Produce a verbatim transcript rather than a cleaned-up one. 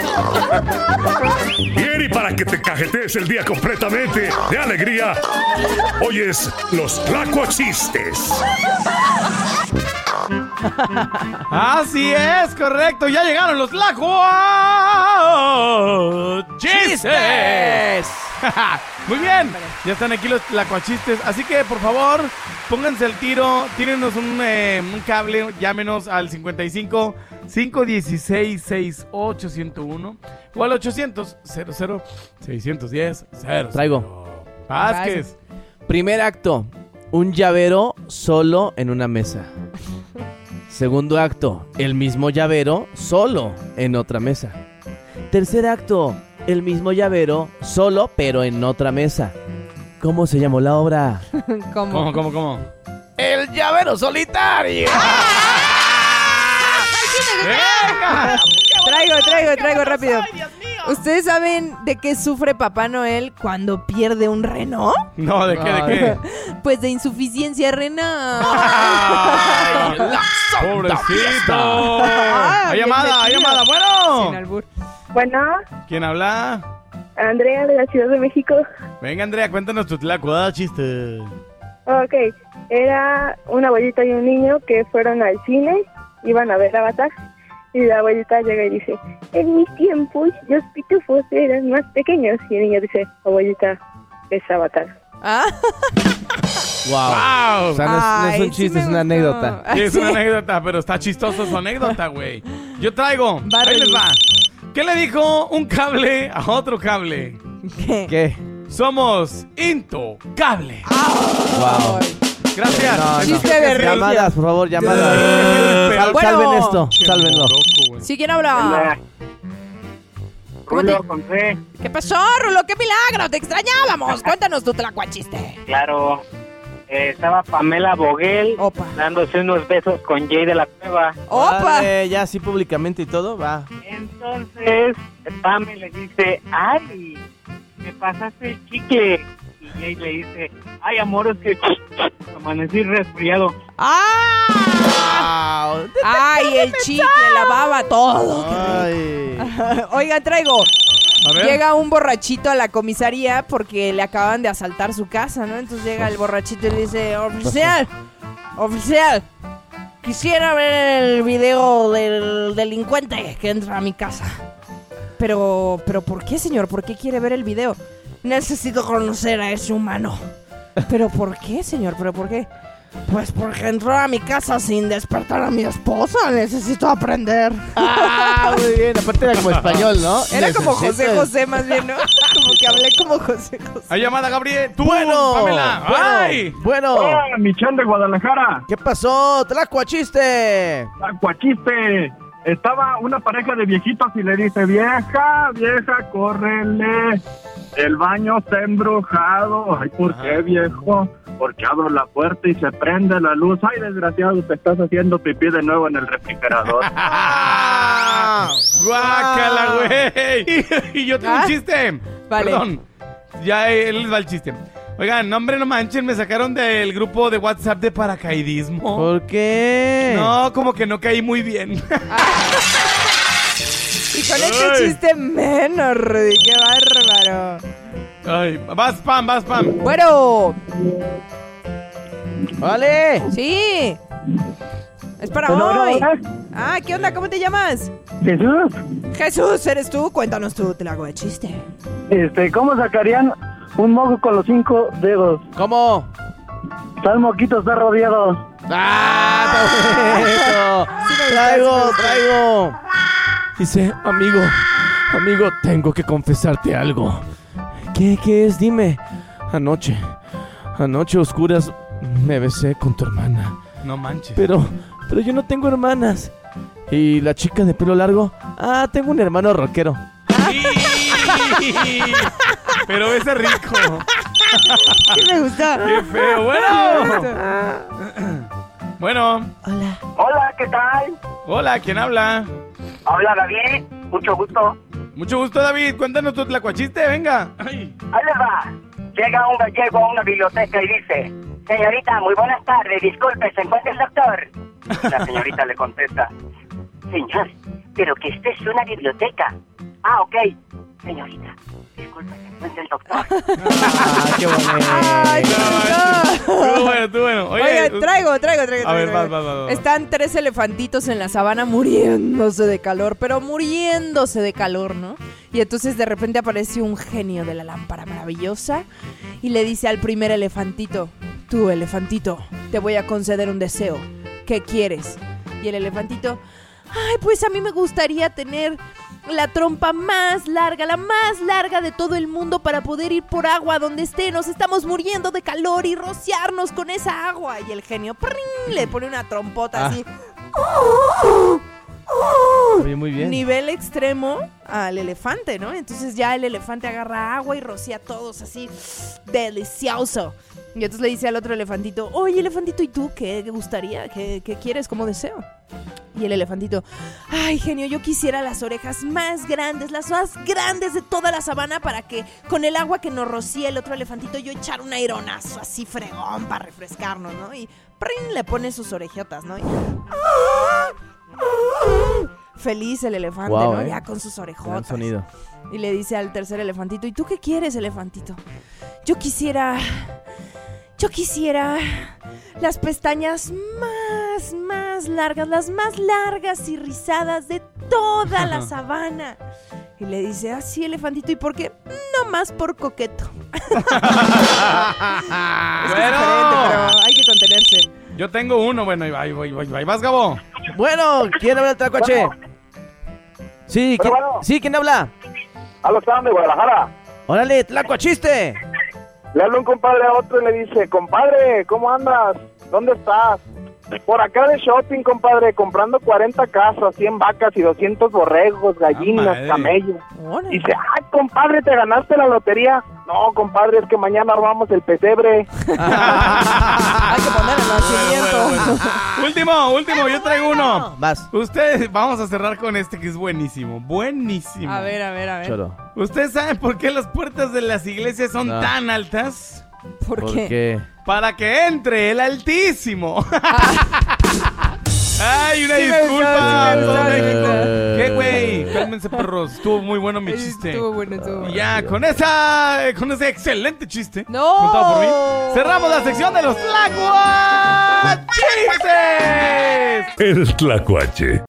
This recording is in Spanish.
Bien, y para que te cajetees el día completamente de alegría, oyes los tlacuachistes. Así es, correcto. Ya llegaron los tlacuachistes. Muy bien, ya están aquí los tlacuachistes. Así que, por favor, pónganse al tiro. Tírenos un, eh, un cable. Llámenos al cincuenta y cinco, cinco dieciséis, sesenta y ocho, ciento uno o al ochocientos, cero cero, seiscientos diez, cero. Traigo. Vázquez. Primer acto, un llavero solo en una mesa. Segundo acto, el mismo llavero solo en otra mesa. Tercer acto, el mismo llavero solo pero en otra mesa. ¿Cómo se llamó la obra? ¿Cómo? ¿Cómo, cómo, cómo? ¡El llavero solitario! ¡Venga! Traigo, traigo, traigo rápido. ¿Ustedes saben de qué sufre Papá Noel cuando pierde un reno? No, ¿de qué, de qué? Pues de insuficiencia renal. ¡Ay, pobrecito! ¡Hay llamada, hay llamada! ¡Bueno! Sin albur. Bueno, ¿Quién habla? Andrea de la Ciudad de México. Venga, Andrea, cuéntanos tu tlacuachiste. Ok, era una abuelita y un niño que fueron al cine, iban a ver Avatar, y la abuelita llega y dice, en mis tiempos los pitufos eran más pequeños, y el niño dice, abuelita, es Avatar. ¿Ah? Wow. O sea, no es, no es Ay, un sí chiste, me es una gustó. anécdota. Sí, es una anécdota, pero está chistoso su anécdota, güey. Yo traigo, Va, ahí les Reyes. va. ¿Qué le dijo un cable a otro cable? ¿Qué? ¿Qué? Somos Intocable. Wow. Gracias. No, no. Chiste de rey. Llamadas, por favor, llamadas. Eh, Sal- bueno. Salven esto, Qué sálvenlo. loco, güey. ¿Sí, quién habla? ¿Cómo te- Rulo, con fe, ¿Qué pasó, Rulo? ¡Qué milagro! ¡Te extrañábamos! Cuéntanos tu tlacuachiste. claro. Eh, estaba Pamela Boguel Opa. dándose unos besos con Jay de la Cueva. ¡Opa! Vale, ya así públicamente y todo, va. Entonces, Pame le dice, ay, me pasaste el chicle. Y Jay le dice, ay, amor, es que amanecí resfriado. ¡Ah! Wow. ¡Ay, el chicle, la baba, todo! Ay. Oiga, traigo. A ver. Llega un borrachito a la comisaría porque le acaban de asaltar su casa, ¿no? Entonces llega el borrachito y le dice, oficial, oficial, quisiera ver el video del delincuente que entra a mi casa. Pero, pero ¿por qué, señor? ¿Por qué quiere ver el video? Necesito conocer a ese humano. ¿Pero por qué, señor? ¿Pero por qué? Pues porque entró a mi casa sin despertar a mi esposa. Necesito aprender. Ah, muy bien. Aparte era como español, ¿no? Era como Necesito- José José más bien, ¿no? Como que hablé como José José. Hay llamada, Gabriel. Tú, Bueno, Pamela. bueno, ¡Ay! bueno. Hola, Michelle de Guadalajara. ¿Qué pasó? ¡Tlacuachiste! Acuachiste. Estaba una pareja de viejitos y le dice, vieja, vieja, córrele. El baño está embrujado. Ay, ¿por qué, viejo? Porque abro la puerta y se prende la luz. Ay, desgraciado, te estás haciendo pipí de nuevo en el refrigerador. ¡Ah! ¡Guácala, güey! Y yo tengo Ah, un chiste. vale. Perdón. Ya él les va el chiste. Oigan, no, hombre, no manchen, me sacaron del grupo de WhatsApp de paracaidismo. ¿Por qué? No, como que no caí muy bien. Y con este Ay. chiste menos, Rudy, qué bárbaro. Ay, vas, Pam, vas, Pam. Bueno, ¡Vale! sí. Es para Bueno, hoy. hola, Ah, ¿qué onda? ¿Cómo te llamas? Jesús, Jesús, ¿eres tú? Cuéntanos tú, te la hago de chiste. este, ¿cómo sacarían un moco con los cinco dedos? ¿Cómo? Está el moquito, está rodeado. ¡Ah, está bonito! Traigo, traigo. Dice, amigo, amigo, tengo que confesarte algo. ¿Qué, qué es? Dime. Anoche, anoche a oscuras me besé con tu hermana. No manches. Pero, pero yo no tengo hermanas. ¿Y la chica de pelo largo? Ah, tengo un hermano rockero. Sí. Pero ese rico. Sí me gusta. ¡Qué feo! Bueno. Bueno. Hola. Hola, ¿qué tal? Hola, ¿quién habla? Habla David, mucho gusto. Mucho gusto, David. Cuéntanos tu tlacuachiste, venga. Ay. Ahí les va. Llega un gallego a una biblioteca y dice, señorita, muy buenas tardes, disculpe, ¿se encuentra el doctor? La señorita le contesta, señor, pero que esta es una biblioteca. Ah, ok. Señorita, disculpe, ¿se encuentra el doctor? Ah, qué bonito. Ay, qué bonito. Estuvo bueno, estuvo bueno. Oye, Oye, traigo, traigo, traigo. A ver, traigo. vas, vas, vas, vas. Están tres elefantitos en la sabana muriéndose de calor, pero muriéndose de calor, ¿no? Y entonces de repente aparece un genio de la lámpara maravillosa y le dice al primer elefantito: tú, elefantito, te voy a conceder un deseo. ¿Qué quieres? Y el elefantito: ay, pues a mí me gustaría tener la trompa más larga, la más larga de todo el mundo para poder ir por agua donde esté. Nos estamos muriendo de calor y rociarnos con esa agua. Y el genio ¡pring! Le pone una trompota Ah. así. Oye, muy bien. Nivel extremo al elefante, ¿no? Entonces ya el elefante agarra agua y rocía a todos así. Delicioso. Y entonces le dice al otro elefantito: oye, elefantito, ¿y tú qué gustaría? ¿Qué, qué quieres como deseo? Y el elefantito: ay, genio, yo quisiera las orejas más grandes, las más grandes de toda la sabana, para que con el agua que nos rocía el otro elefantito yo echar un aironazo así fregón para refrescarnos, ¿no? Y ¡pring! Le pone sus orejotas, ¿no? Y, feliz el elefante, Guau, ¿no? eh. Ya con sus Gran orejotas. sonido. Y le dice al tercer elefantito: ¿y tú qué quieres, elefantito? Yo quisiera... Yo quisiera las pestañas más, más largas, las más largas y rizadas de toda la sabana. Y le dice: ah, sí, elefantito, ¿y por qué? No más por coqueto. Es que es diferente, pero hay que contenerse. Yo tengo uno, bueno, ahí va, ahí va, ahí va, ahí vas, Gabo. Bueno, ¿quién habla el tlacuache? Sí, ¿quién, Bueno, bueno. sí, ¿quién habla? A los de Guadalajara. Órale, tlacuachiste. Le habla un compadre a otro y le dice: compadre, ¿cómo andas? ¿Dónde estás? Por acá de shopping, compadre, comprando cuarenta casas, cien vacas y doscientos borregos, Ah, gallinas, madre. camellos. Órale. Dice: ay, compadre, ¿te ganaste la lotería? No, compadre, es que mañana armamos el pesebre. Hay que poner el nacimiento. Bueno, bueno, bueno. Último, último, yo traigo uno. Vas. Ustedes, vamos a cerrar con este que es buenísimo, buenísimo. A ver, a ver, a ver. Choro. ¿Ustedes saben por qué las puertas de las iglesias son No. tan altas? ¿Por, ¿Por qué? qué? Para que entre el Altísimo. Ay, una Sí me disculpa. gustó, sí me todo gustó, México. sí. ¿Qué, güey? Cálmense, perros. Estuvo muy bueno mi chiste. Estuvo bueno, estuvo bueno. Y ya, con esa, con ese excelente chiste, ¡No! contado por mí, cerramos la sección de los Tlacuachistes. El Tlacuache.